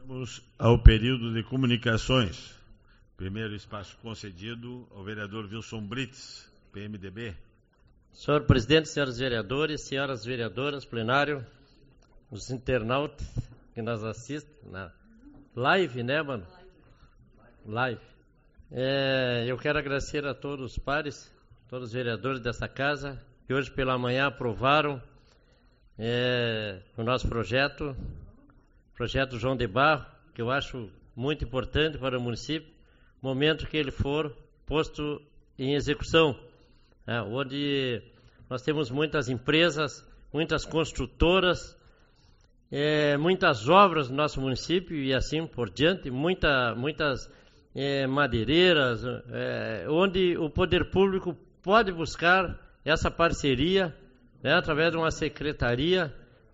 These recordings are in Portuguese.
Vamos ao período de comunicações. Primeiro espaço concedido ao vereador Wilson Brits, PMDB. Senhor presidente, senhores vereadores, senhoras vereadoras, plenário, os internautas que nos assistem na live, né, mano? Live. Eu quero agradecer a todos os pares, todos os vereadores dessa casa, que hoje pela manhã aprovaram o nosso projeto João de Barro, que eu acho muito importante para o município, momento que ele for posto em execução, onde nós temos muitas empresas, muitas construtoras, muitas obras no nosso município e assim por diante, muitas madeireiras, onde o poder público pode buscar essa parceria, através de uma secretaria.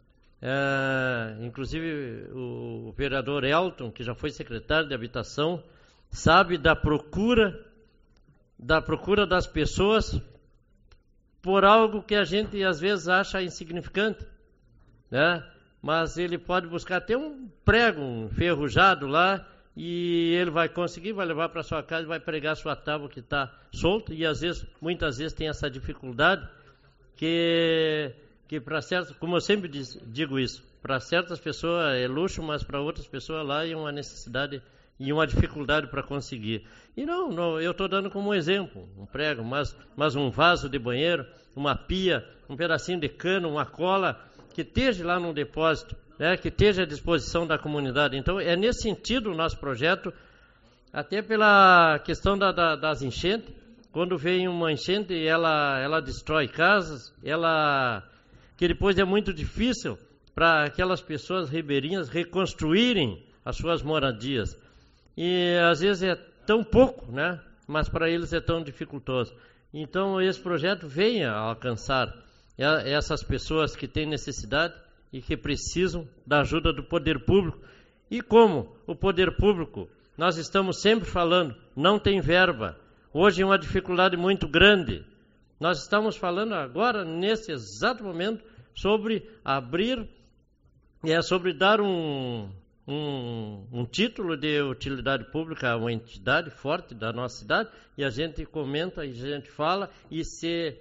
Inclusive o vereador Elton, que já foi secretário de Habitação, sabe da procura das pessoas por algo que a gente às vezes acha insignificante, né? Mas ele pode buscar até um prego enferrujado lá e ele vai conseguir, vai levar para sua casa e vai pregar sua tábua que está solta, e muitas vezes tem essa dificuldade que para certas, como eu sempre digo isso, para certas pessoas é luxo, mas para outras pessoas lá é uma necessidade e uma dificuldade para conseguir. E não, eu estou dando como exemplo, um prego, mas um vaso de banheiro, uma pia, um pedacinho de cano, uma cola, que esteja lá no depósito, que esteja à disposição da comunidade. Então, é nesse sentido o nosso projeto, até pela questão das enchentes. Quando vem uma enchente, ela destrói casas, que depois é muito difícil para aquelas pessoas ribeirinhas reconstruírem as suas moradias. E às vezes é tão pouco, né? Mas para eles é tão dificultoso. Então esse projeto vem a alcançar essas pessoas que têm necessidade e que precisam da ajuda do poder público. E como o poder público, nós estamos sempre falando, não tem verba. Hoje é uma dificuldade muito grande. Nós estamos falando agora, nesse exato momento, sobre abrir, sobre dar um título de utilidade pública a uma entidade forte da nossa cidade, e a gente comenta, e a gente fala, e se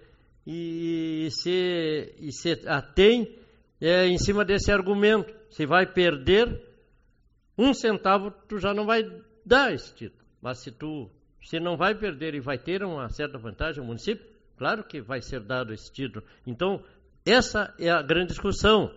atém em cima desse argumento. Se vai perder 1 centavo, tu já não vai dar esse título. Mas se não vai perder e vai ter uma certa vantagem ao município, claro que vai ser dado esse título. Então, essa é a grande discussão.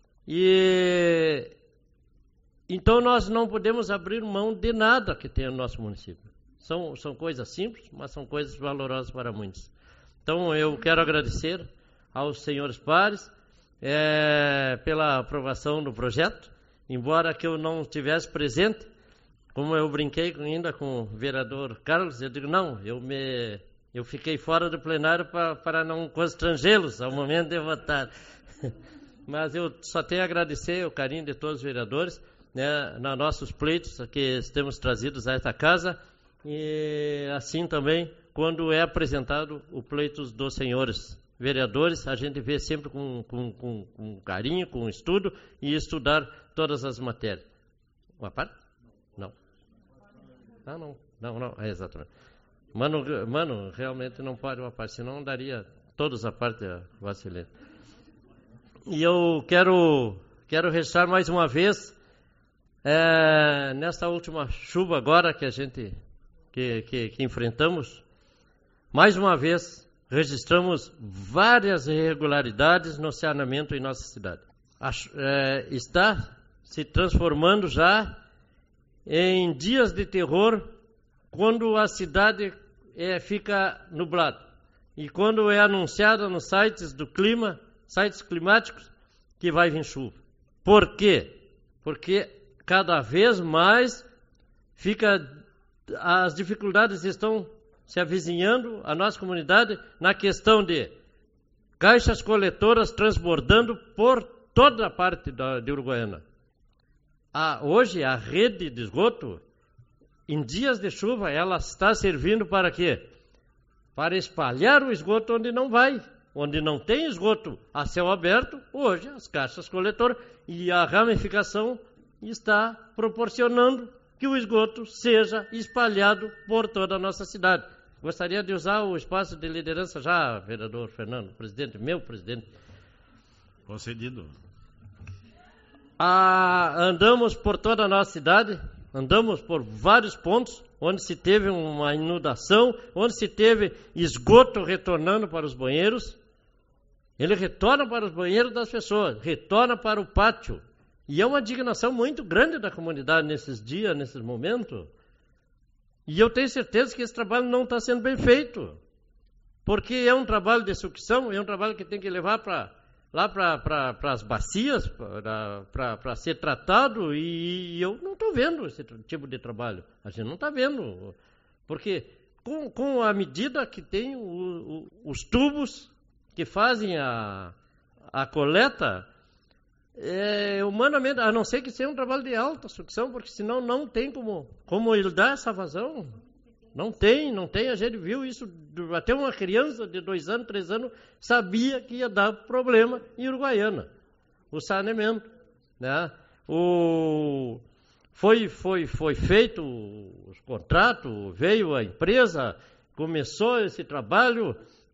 Então nós não podemos abrir mão de nada que tem no nosso município. São coisas simples, mas são coisas valorosas para muitos. Então eu quero agradecer aos senhores pares pela aprovação do projeto, embora que eu não estivesse presente, como eu brinquei ainda com o vereador Carlos, eu digo, não, eu fiquei fora do plenário para não constrangê-los ao momento de votar. Mas eu só tenho a agradecer o carinho de todos os vereadores, nos nossos pleitos que temos trazidos a esta casa, e assim também quando é apresentado o pleito dos senhores vereadores, a gente vê sempre com carinho, com estudo, e estudar todas as matérias. Uma parte? Não. Não, exatamente. Mano, realmente não pode uma parte, senão daria todos a parte a Vacilene. E eu quero registrar mais uma vez, nesta última chuva agora que a gente que enfrentamos, mais uma vez registramos várias irregularidades no saneamento em nossa cidade. Está se transformando já em dias de terror quando a cidade fica nublada. E quando é anunciada nos sites do clima, sites climáticos, que vai vir chuva. Por quê? Porque cada vez mais as dificuldades estão se avizinhando a nossa comunidade na questão de caixas coletoras transbordando por toda a parte de Uruguaiana. Hoje a rede de esgoto, em dias de chuva, ela está servindo para quê? Para espalhar o esgoto onde não vai. Onde não tem esgoto a céu aberto, hoje as caixas coletoras e a ramificação está proporcionando que o esgoto seja espalhado por toda a nossa cidade. Gostaria de usar o espaço de liderança já, vereador Fernando, presidente, meu presidente. Concedido. Andamos por toda a nossa cidade, andamos por vários pontos onde se teve uma inundação, onde se teve esgoto retornando para os banheiros. Ele retorna para os banheiros das pessoas, retorna para o pátio. E é uma indignação muito grande da comunidade nesses dias, nesses momentos. E eu tenho certeza que esse trabalho não está sendo bem feito. Porque é um trabalho de sucção, é um trabalho que tem que levar lá para as bacias, para ser tratado, e eu não estou vendo esse tipo de trabalho. A gente não está vendo. Porque com a medida que tem os tubos que fazem a coleta, humanamente, a não ser que seja um trabalho de alta sucção, porque senão não tem como ele dar essa vazão. Não tem, a gente viu isso, até uma criança de 2 anos, 3 anos, sabia que ia dar problema em Uruguaiana, o saneamento, né? Foi feito os contratos, veio a empresa, começou esse trabalho,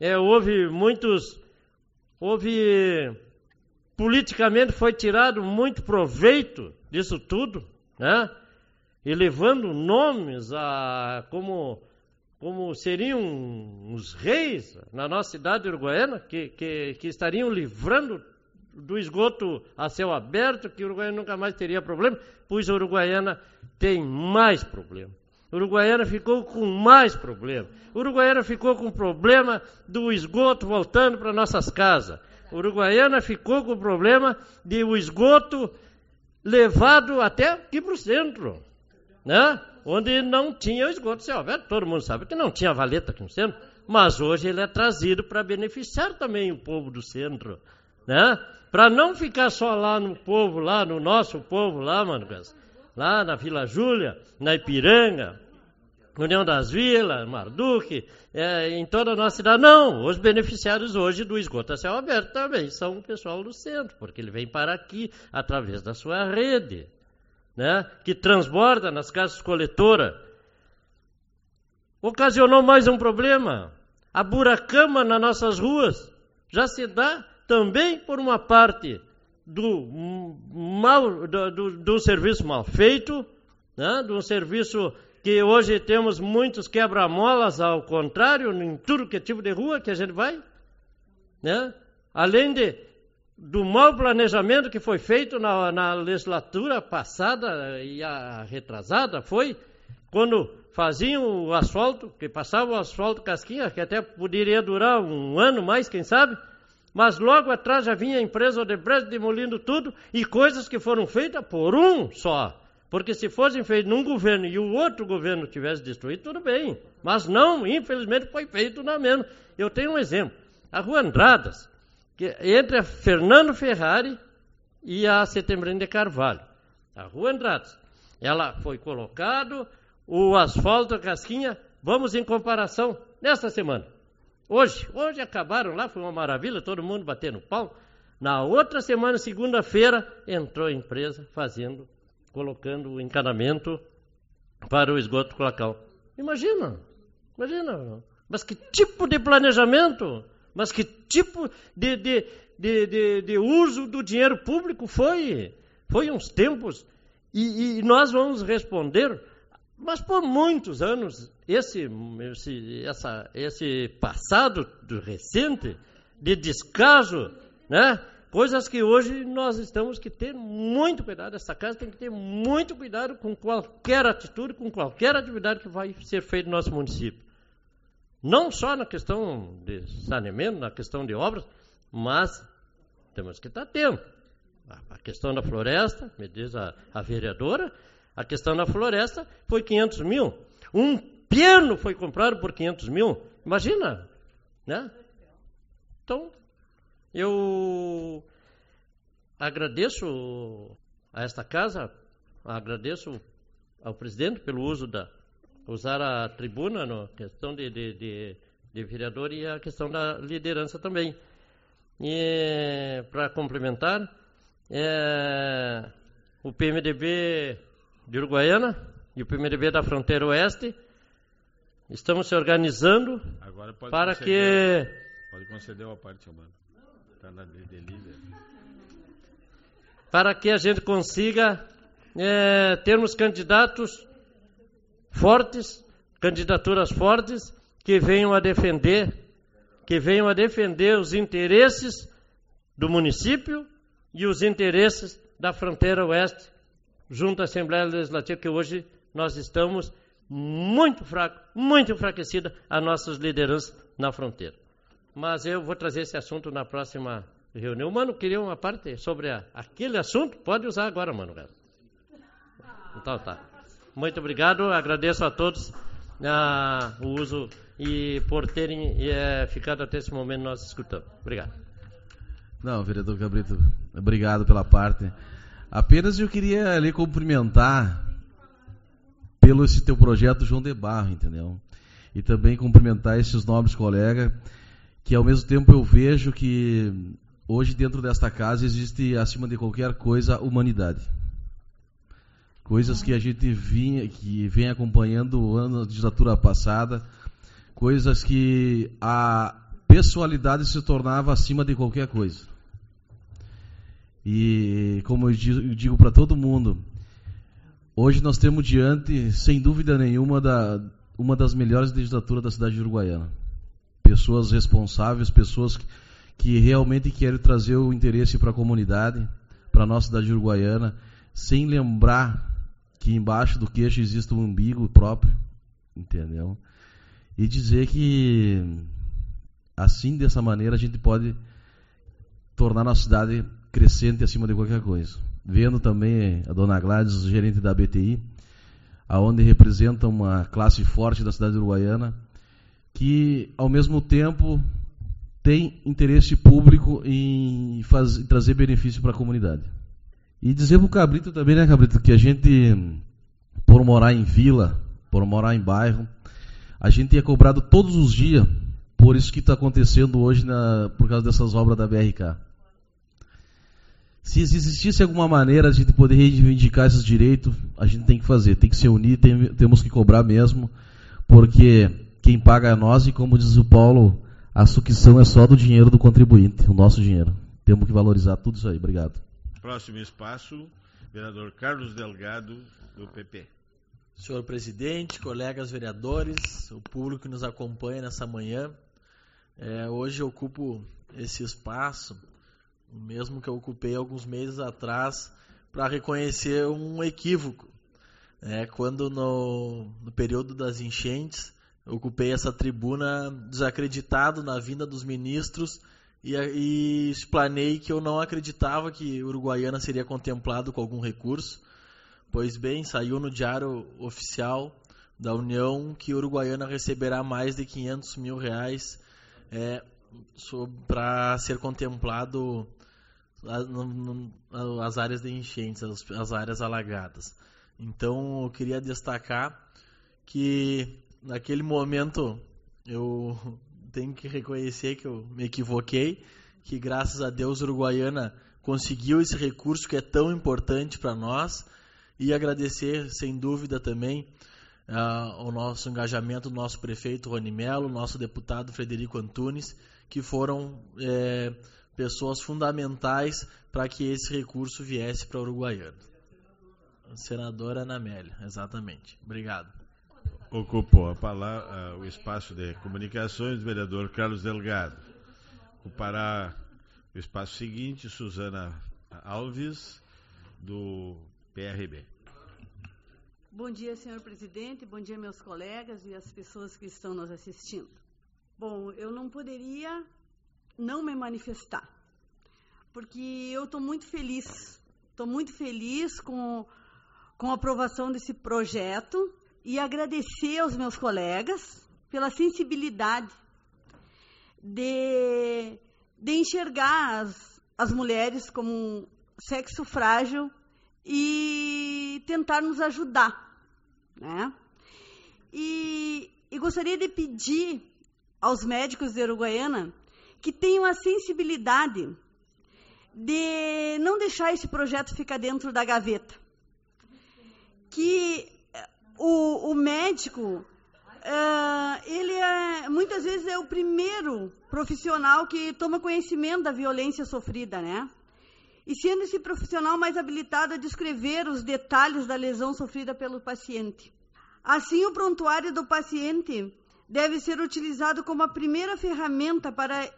politicamente foi tirado muito proveito disso tudo, né? E levando nomes como seriam os reis na nossa cidade uruguaiana, que estariam livrando do esgoto a céu aberto, que Uruguaiana nunca mais teria problema, pois a Uruguaiana tem mais problema. Uruguaiana ficou com mais problema. Uruguaiana ficou com problema do esgoto voltando para nossas casas. Uruguaiana ficou com o problema de o esgoto levado até aqui para o centro, né? Onde não tinha esgoto céu aberto. Todo mundo sabe que não tinha valeta aqui no centro, mas hoje ele é trazido para beneficiar também o povo do centro, né? Para não ficar só lá no povo, lá no nosso povo, lá, Manugas, lá na Vila Júlia, na Ipiranga, União das Vilas, Marduque, em toda a nossa cidade. Não, os beneficiários hoje do esgoto a céu aberto também são o pessoal do centro, porque ele vem para aqui através da sua rede, né, que transborda nas casas coletoras. Ocasionou mais um problema. A buracama nas nossas ruas já se dá também por uma parte do serviço mal feito, né, de um serviço que hoje temos muitos quebra-molas, ao contrário, em tudo que é tipo de rua que a gente vai, né? Além do mau planejamento que foi feito na legislatura passada e a retrasada, foi quando faziam o asfalto, que passava o asfalto casquinha, que até poderia durar 1 ano mais, quem sabe, mas logo atrás já vinha a empresa Odebrecht demolindo tudo, e coisas que foram feitas por um só. Porque se fossem feitos num governo e o outro governo tivesse destruído, tudo bem. Mas não, infelizmente foi feito na mesma. Eu tenho um exemplo. A Rua Andradas, que entre a Fernando Ferrari e a Setembrino de Carvalho. A Rua Andradas. Ela foi colocado, o asfalto, a casquinha, vamos em comparação, nesta semana. Hoje acabaram lá, foi uma maravilha, todo mundo batendo pau. Na outra semana, segunda-feira, entrou a empresa colocando o encanamento para o esgoto cloacal. Imagina. Mas que tipo de planejamento? Mas que tipo de uso do dinheiro público foi? Foi uns tempos. E nós vamos responder, mas por muitos anos, esse passado recente de descaso, né? Coisas que hoje nós temos que ter muito cuidado. Essa casa tem que ter muito cuidado com qualquer atitude, com qualquer atividade que vai ser feita no nosso município. Não só na questão de saneamento, na questão de obras, mas temos que estar atento. A questão da floresta, me diz a vereadora, a questão da floresta foi 500 mil. Um piano foi comprado por 500 mil. Imagina, né? Então, eu agradeço a esta casa, agradeço ao presidente pelo usar a tribuna na questão de vereador e a questão da liderança também. E para complementar, o PMDB de Uruguaiana e o PMDB da Fronteira Oeste estamos se organizando para que... Pode conceder uma parte, mano. Está na delícia. Para que a gente consiga termos candidatos fortes, candidaturas fortes, que venham a defender os interesses do município e os interesses da Fronteira Oeste, junto à Assembleia Legislativa, que hoje nós estamos muito enfraquecida as nossas lideranças na fronteira. Mas eu vou trazer esse assunto na próxima reunião. Mano, queria uma parte sobre aquele assunto? Pode usar agora, Mano. Então tá. Muito obrigado, agradeço a todos o uso e por terem ficado até esse momento nós escutando. Obrigado. Não, vereador Cabrito, obrigado pela parte. Apenas eu queria lhe cumprimentar pelo esse teu projeto João de Barro, entendeu? E também cumprimentar esses nobres colegas, que ao mesmo tempo eu vejo que hoje dentro desta casa existe, acima de qualquer coisa, humanidade. Coisas que a gente vem acompanhando na legislatura passada, coisas que a pessoalidade se tornava acima de qualquer coisa. E como eu digo para todo mundo, hoje nós temos diante, sem dúvida nenhuma, uma das melhores legislaturas da cidade de Uruguaiana. Pessoas responsáveis, pessoas que realmente querem trazer o interesse para a comunidade, para a nossa cidade de Uruguaiana, sem lembrar que embaixo do queixo existe um umbigo próprio, entendeu? E dizer que assim, dessa maneira, a gente pode tornar a nossa cidade crescente acima de qualquer coisa. Vendo também a dona Gladys, gerente da BTI, aonde representa uma classe forte da cidade de Uruguaiana, que ao mesmo tempo tem interesse público em trazer benefício para a comunidade. E dizer para o Cabrito também, né, Cabrito, que a gente, por morar em vila, por morar em bairro, a gente é cobrado todos os dias por isso que está acontecendo hoje por causa dessas obras da BRK. Se existisse alguma maneira de a gente poder reivindicar esses direitos, a gente tem que fazer, tem que se unir, temos que cobrar mesmo, porque quem paga é nós e, como diz o Paulo, a sucção é só do dinheiro do contribuinte, o nosso dinheiro. Temos que valorizar tudo isso aí. Obrigado. Próximo espaço, vereador Carlos Delgado, do PP. Senhor presidente, colegas vereadores, o público que nos acompanha nessa manhã, hoje eu ocupo esse espaço, o mesmo que eu ocupei alguns meses atrás, para reconhecer um equívoco. Quando no período das enchentes, eu ocupei essa tribuna desacreditado na vinda dos ministros e explanei que eu não acreditava que Uruguaiana seria contemplado com algum recurso. Pois bem, saiu no Diário Oficial da União que Uruguaiana receberá mais de R$500 mil para ser contemplado as áreas de enchentes, as áreas alagadas. Então, eu queria destacar que naquele momento eu tenho que reconhecer que eu me equivoquei, que graças a Deus Uruguaiana conseguiu esse recurso que é tão importante para nós, e agradecer sem dúvida também o nosso engajamento do nosso prefeito Rony Melo, nosso deputado Frederico Antunes, que foram pessoas fundamentais para que esse recurso viesse para Uruguaiana. Senadora Ana Amélia, exatamente. Obrigado. Ocupou a palavra, o espaço de comunicações, o vereador Carlos Delgado. Ocupará o espaço seguinte, Suzana Alves, do PRB. Bom dia, senhor presidente, bom dia, meus colegas e as pessoas que estão nos assistindo. Bom, eu não poderia não me manifestar, porque eu estou muito feliz com a aprovação desse projeto, e agradecer aos meus colegas pela sensibilidade de enxergar as mulheres como um sexo frágil e tentar nos ajudar, né? E gostaria de pedir aos médicos de Uruguaiana que tenham a sensibilidade de não deixar esse projeto ficar dentro da gaveta. Que o médico, ele muitas vezes é o primeiro profissional que toma conhecimento da violência sofrida, né? E sendo esse profissional mais habilitado a descrever os detalhes da lesão sofrida pelo paciente. Assim, o prontuário do paciente deve ser utilizado como a primeira ferramenta para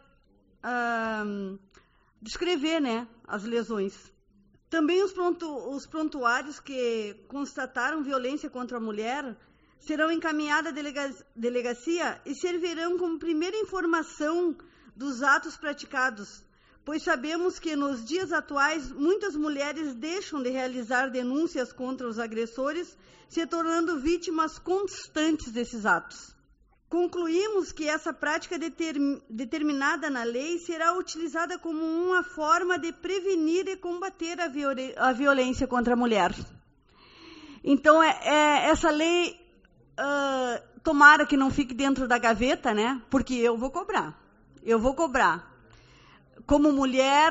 descrever, né, as lesões. Também os prontuários que constataram violência contra a mulher serão encaminhados à delegacia e servirão como primeira informação dos atos praticados, pois sabemos que nos dias atuais muitas mulheres deixam de realizar denúncias contra os agressores, se tornando vítimas constantes desses atos. Concluímos que essa prática determinada na lei será utilizada como uma forma de prevenir e combater a violência contra a mulher. Então, essa lei, tomara que não fique dentro da gaveta, né? Porque eu vou cobrar. Como mulher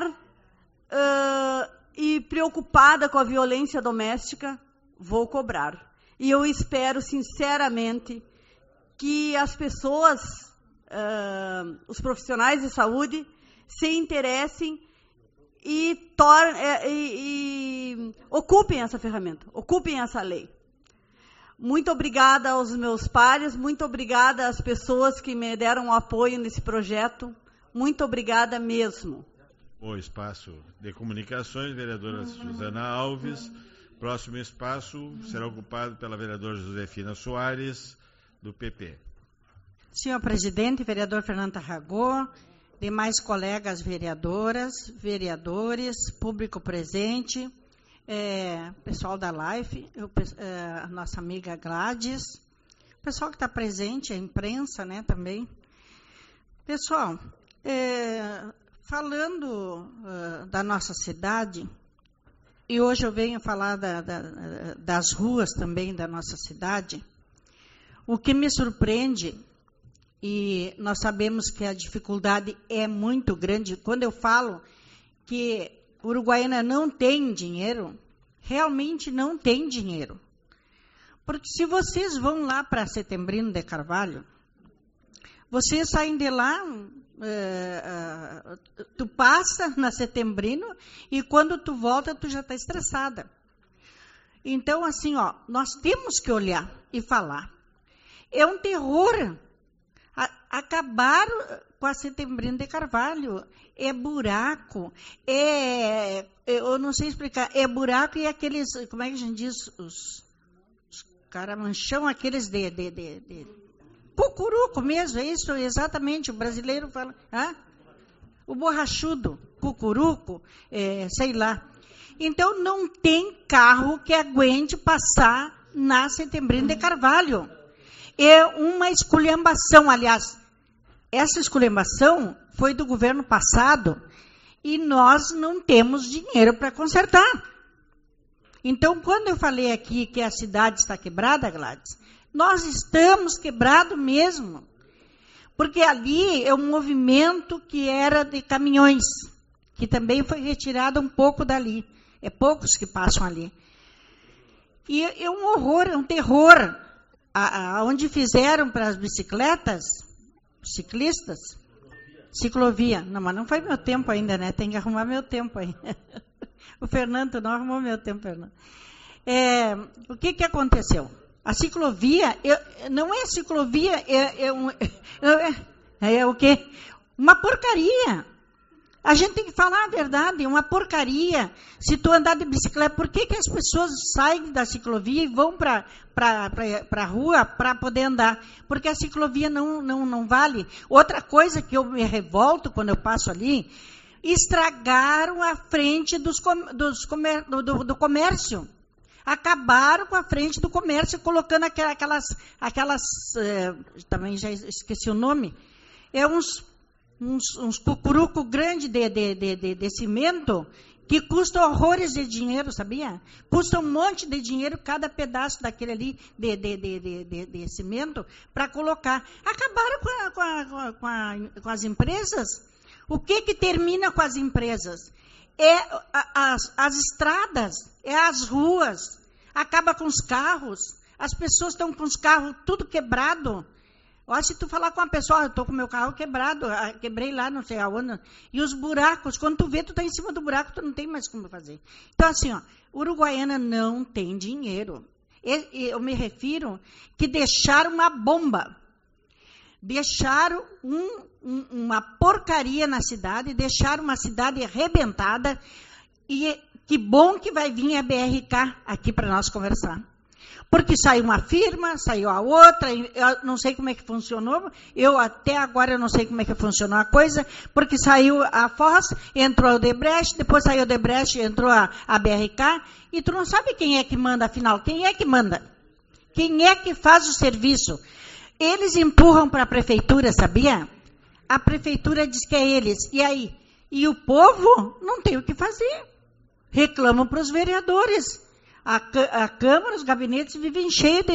e preocupada com a violência doméstica, vou cobrar. E eu espero, sinceramente, que as pessoas, os profissionais de saúde, se interessem e ocupem essa ferramenta, ocupem essa lei. Muito obrigada aos meus pares, muito obrigada às pessoas que me deram apoio nesse projeto. Muito obrigada mesmo. O espaço de comunicações, vereadora Suzana Alves. Próximo espaço será ocupado pela vereadora Josefina Soares, do PP. Senhor presidente, vereador Fernando Tarragó, demais colegas vereadoras, vereadores, público presente, pessoal da live, a nossa amiga Gladys, pessoal que está presente, a imprensa, né, também. Pessoal, falando da nossa cidade, e hoje eu venho falar das ruas também da nossa cidade, o que me surpreende, e nós sabemos que a dificuldade é muito grande, quando eu falo que Uruguaiana não tem dinheiro, realmente não tem dinheiro. Porque se vocês vão lá para Setembrino de Carvalho, vocês saem de lá, tu passa na Setembrino e quando tu volta, tu já está estressada. Então, assim, nós temos que olhar e falar. É um terror. Acabaram com a Setembrino de Carvalho. É buraco. Eu não sei explicar. É buraco e aqueles, como é que a gente diz? Os caramanchão, aqueles de cucuruco mesmo, é isso exatamente, o brasileiro fala. O borrachudo, cucuruco, sei lá. Então, não tem carro que aguente passar na Setembrino de Carvalho. É uma esculhambação, aliás, essa esculhambação foi do governo passado e nós não temos dinheiro para consertar. Então, quando eu falei aqui que a cidade está quebrada, Gladys, nós estamos quebrados mesmo, porque ali é um movimento que era de caminhões, que também foi retirado um pouco dali, é poucos que passam ali. E é um horror, é um terror. Onde fizeram para as bicicletas, ciclistas, ciclovia. Não, mas não foi meu tempo ainda, né? Tem que arrumar meu tempo aí. O Fernando não arrumou meu tempo, Fernando. O que aconteceu? A ciclovia, não é ciclovia, é o quê? Uma porcaria. A gente tem que falar a verdade, uma porcaria. Se tu andar de bicicleta, por que as pessoas saem da ciclovia e vão para a rua para poder andar? Porque a ciclovia não vale. Outra coisa que eu me revolto quando eu passo ali, estragaram a frente do comércio. Acabaram com a frente do comércio, colocando aquelas também já esqueci o nome, uns cucuruco grande de cimento que custa horrores de dinheiro, sabia? Custa um monte de dinheiro cada pedaço daquele ali de cimento para colocar. Acabaram com as empresas. O que termina com as empresas? é as estradas, é as ruas, acaba com os carros, as pessoas estão com os carros tudo quebrado. Olha, se tu falar com uma pessoa, eu estou com o meu carro quebrado, quebrei lá, não sei aonde, e os buracos, quando tu vê, tu está em cima do buraco, tu não tem mais como fazer. Então, assim, ó, Uruguaiana não tem dinheiro. Eu me refiro que deixaram uma bomba, deixaram uma porcaria na cidade, deixaram uma cidade arrebentada, e que bom que vai vir a BRK aqui para nós conversar. Porque saiu uma firma, saiu a outra, eu não sei como é que funcionou, até agora eu não sei como é que funcionou a coisa, porque saiu a Foz, entrou a Odebrecht, depois saiu a Odebrecht, entrou a BRK, e tu não sabe quem é que manda, afinal, quem é que manda? Quem é que faz o serviço? Eles empurram para a prefeitura, sabia? A prefeitura diz que é eles, e aí? E o povo não tem o que fazer, reclamam para os vereadores. A Câmara, os gabinetes vivem cheios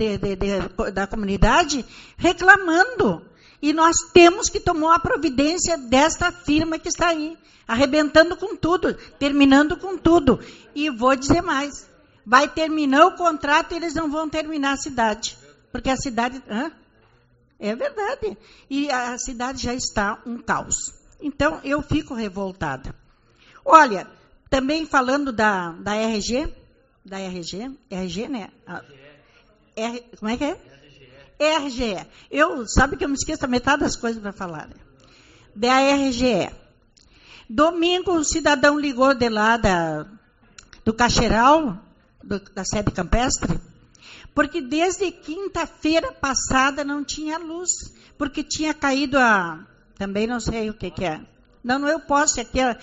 da comunidade reclamando. E nós temos que tomar a providência desta firma que está aí, arrebentando com tudo, terminando com tudo. E vou dizer mais, vai terminar o contrato e eles não vão terminar a cidade. Porque a cidade... É verdade. E a cidade já está um caos. Então, eu fico revoltada. Olha, também falando da RG... Da RG, né? Como é que é? RGE. Sabe que eu me esqueço a metade das coisas para falar. Né? Da RGE. Domingo, um cidadão ligou de lá do Cacheral, da sede campestre, porque desde quinta-feira passada não tinha luz, porque tinha caído também não sei o que é. Não eu posso,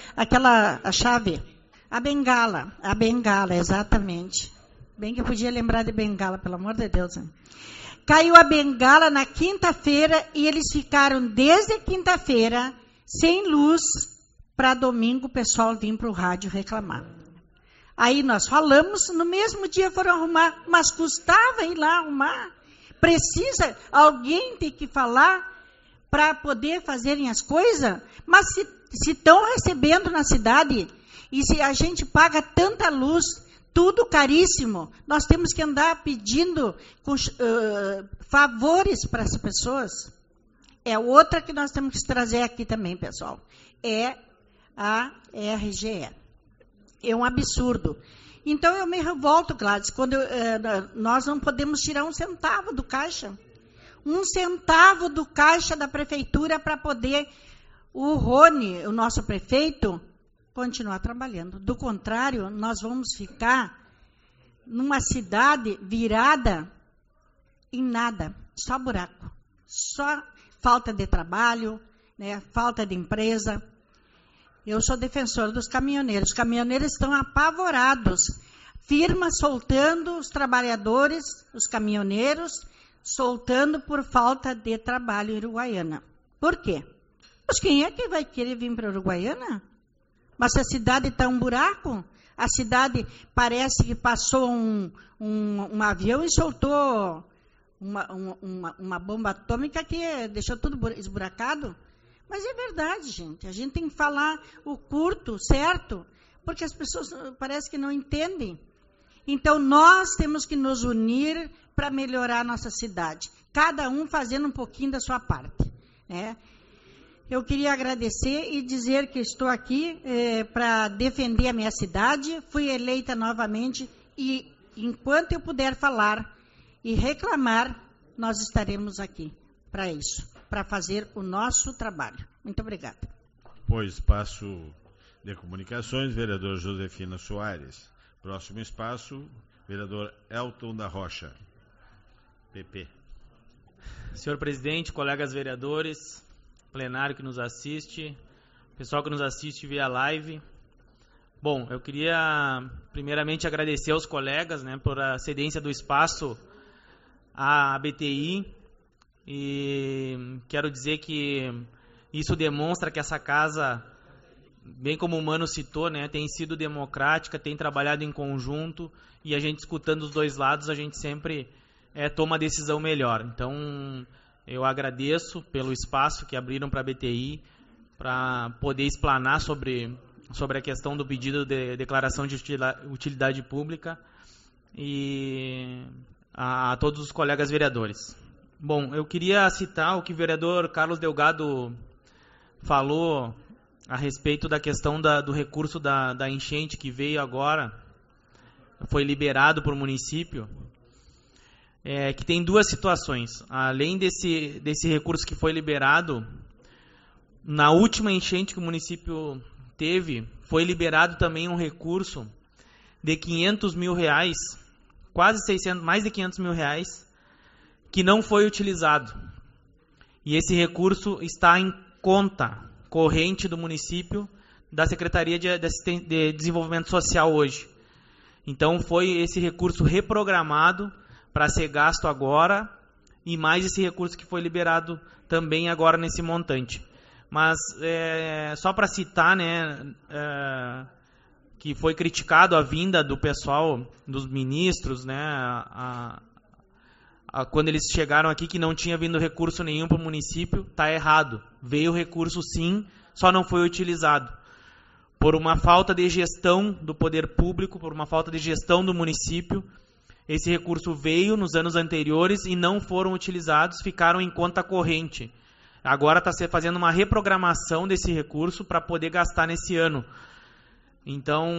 a chave. A bengala, exatamente. Bem que eu podia lembrar de bengala, pelo amor de Deus. Né? Caiu a bengala na quinta-feira e eles ficaram desde quinta-feira sem luz para domingo o pessoal vir para o rádio reclamar. Aí nós falamos, no mesmo dia foram arrumar, mas custava ir lá arrumar. Alguém tem que falar para poder fazerem as coisas, mas se estão recebendo na cidade... E se a gente paga tanta luz, tudo caríssimo, nós temos que andar pedindo favores para as pessoas. É outra que nós temos que trazer aqui também, pessoal. É a RGE. É um absurdo. Então, eu me revolto, Gladys, quando nós não podemos tirar um centavo do caixa. Um centavo do caixa da prefeitura para poder o Rony, o nosso prefeito... continuar trabalhando. Do contrário, nós vamos ficar numa cidade virada em nada, só buraco, só falta de trabalho, né, falta de empresa. Eu sou defensora dos caminhoneiros. Os caminhoneiros estão apavorados. Firmas soltando os trabalhadores, os caminhoneiros, soltando por falta de trabalho em Uruguaiana. Por quê? Mas quem é que vai querer vir para Uruguaiana? Mas a cidade está um buraco, a cidade parece que passou um avião e soltou uma bomba atômica que deixou tudo esburacado. Mas é verdade, gente. A gente tem que falar o curto, certo? Porque as pessoas parece que não entendem. Então, nós temos que nos unir para melhorar a nossa cidade. Cada um fazendo um pouquinho da sua parte, né? Eu queria agradecer e dizer que estou aqui para defender a minha cidade. Fui eleita novamente e, enquanto eu puder falar e reclamar, nós estaremos aqui para isso, para fazer o nosso trabalho. Muito obrigada. Pois, espaço de comunicações, vereador Josefina Soares. Próximo espaço, vereador Elton da Rocha, PP. Senhor presidente, colegas vereadores, plenário que nos assiste, pessoal que nos assiste via live. Bom, eu queria primeiramente agradecer aos colegas, né, por a cedência do espaço à BTI, e quero dizer que isso demonstra que essa casa, bem como o Mano citou, né, tem sido democrática, tem trabalhado em conjunto, e a gente escutando os dois lados, a gente sempre toma a decisão melhor. Então, eu agradeço pelo espaço que abriram para a BTI, para poder explanar sobre sobre a questão do pedido de declaração de utilidade pública e a todos os colegas vereadores. Bom, eu queria citar o que o vereador Carlos Delgado falou a respeito da questão do recurso da enchente que veio agora, foi liberado para o município, que tem duas situações. Além desse recurso que foi liberado, na última enchente que o município teve, foi liberado também um recurso de R$500 mil, quase 600, mais de R$500 mil, que não foi utilizado. E esse recurso está em conta corrente do município, da Secretaria de Desenvolvimento Social hoje. Então foi esse recurso reprogramado para ser gasto agora, e mais esse recurso que foi liberado também agora nesse montante. Mas só para citar, né, que foi criticado a vinda do pessoal, dos ministros, né, quando eles chegaram aqui, que não tinha vindo recurso nenhum para o município. Está errado. Veio recurso sim, só não foi utilizado. Por uma falta de gestão do poder público, por uma falta de gestão do município, esse recurso veio nos anos anteriores e não foram utilizados, ficaram em conta corrente. Agora está se fazendo uma reprogramação desse recurso para poder gastar nesse ano. Então,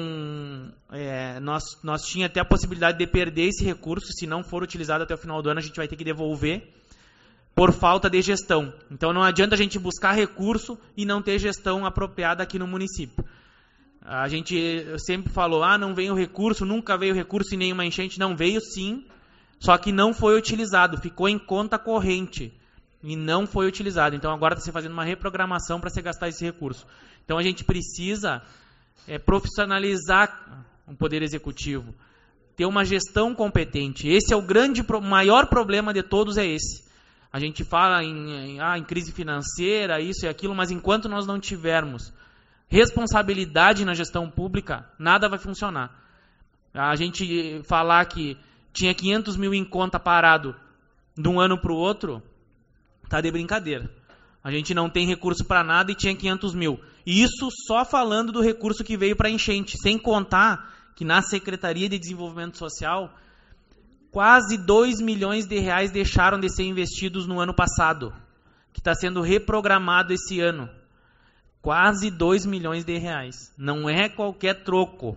nós tínhamos até a possibilidade de perder esse recurso. Se não for utilizado até o final do ano, a gente vai ter que devolver por falta de gestão. Então, não adianta a gente buscar recurso e não ter gestão apropriada aqui no município. A gente sempre falou, não veio recurso, nunca veio recurso em nenhuma enchente. Não, veio sim, só que não foi utilizado, ficou em conta corrente e não foi utilizado. Então, agora está se fazendo uma reprogramação para se gastar esse recurso. Então, a gente precisa profissionalizar o Poder Executivo, ter uma gestão competente. Esse é o maior problema de todos, é esse. A gente fala em crise financeira, isso e aquilo, mas enquanto nós não tivermos responsabilidade na gestão pública, nada vai funcionar. A gente falar que tinha 500 mil em conta parado de um ano para o outro, tá de brincadeira. A gente não tem recurso para nada e tinha 500 mil. E isso só falando do recurso que veio para enchente, sem contar que na Secretaria de Desenvolvimento Social, quase R$2 milhões deixaram de ser investidos no ano passado, que está sendo reprogramado esse ano. Quase R$2 milhões. Não é qualquer troco.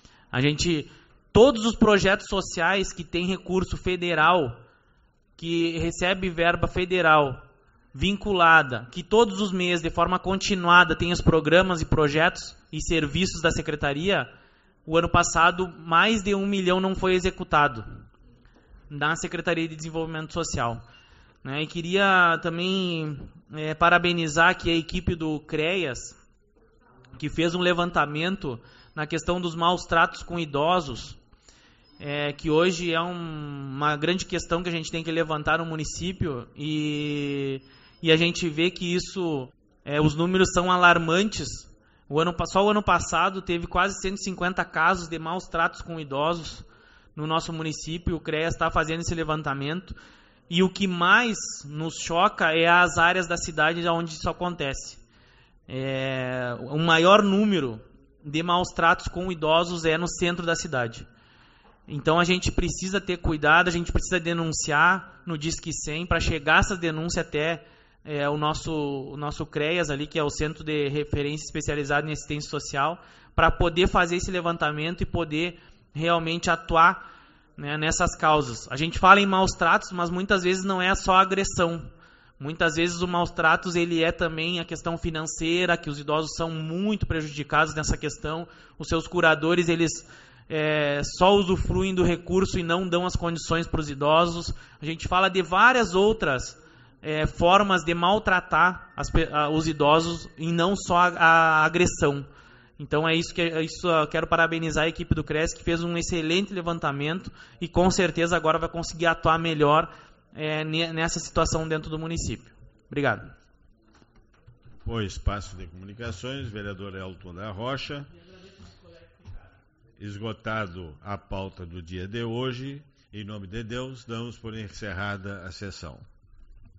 Todos os projetos sociais que têm recurso federal, que recebe verba federal vinculada, que todos os meses, de forma continuada, tem os programas e projetos e serviços da Secretaria, o ano passado, mais de 1 milhão não foi executado na Secretaria de Desenvolvimento Social. E queria também parabenizar aqui a equipe do CREAS, que fez um levantamento na questão dos maus tratos com idosos, que hoje é uma grande questão que a gente tem que levantar no município, e a gente vê que isso, os números são alarmantes. Só o ano passado teve quase 150 casos de maus tratos com idosos no nosso município. O CREAS está fazendo esse levantamento. E o que mais nos choca é as áreas da cidade onde isso acontece. O maior número de maus tratos com idosos é no centro da cidade. Então a gente precisa ter cuidado, a gente precisa denunciar no Disque 100 para chegar essas denúncias até o nosso CREAS ali, que é o Centro de Referência Especializado em Assistência Social, para poder fazer esse levantamento e poder realmente atuar, né, nessas causas. A gente fala em maus tratos, mas muitas vezes não é só agressão. Muitas vezes o maus tratos ele é também a questão financeira, que os idosos são muito prejudicados nessa questão. Os seus curadores, eles só usufruem do recurso e não dão as condições para os idosos. A gente fala de várias outras formas de maltratar os idosos e não só a agressão. Então isso eu quero parabenizar a equipe do CREAS, que fez um excelente levantamento e com certeza agora vai conseguir atuar melhor nessa situação dentro do município. Obrigado. O espaço de comunicações, vereador Elton da Rocha. Esgotado a pauta do dia de hoje, em nome de Deus, damos por encerrada a sessão.